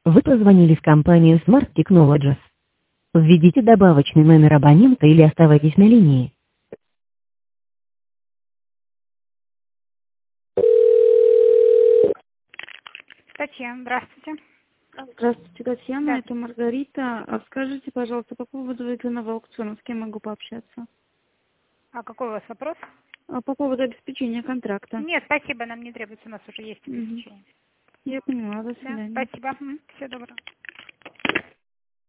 Вы позвонили в компанию Smart Technologies. Введите добавочный номер абонента или оставайтесь на линии. Татьяна, здравствуйте. Здравствуйте, Татьяна, Да. это Маргарита. А скажите, пожалуйста, по поводу выигранного аукциона, с кем могу пообщаться? А какой у вас вопрос? По поводу обеспечения контракта. Нет, спасибо, нам не требуется, у нас уже есть Мгм. обеспечение. Я поняла, до Да, свидания. спасибо. Всего доброго.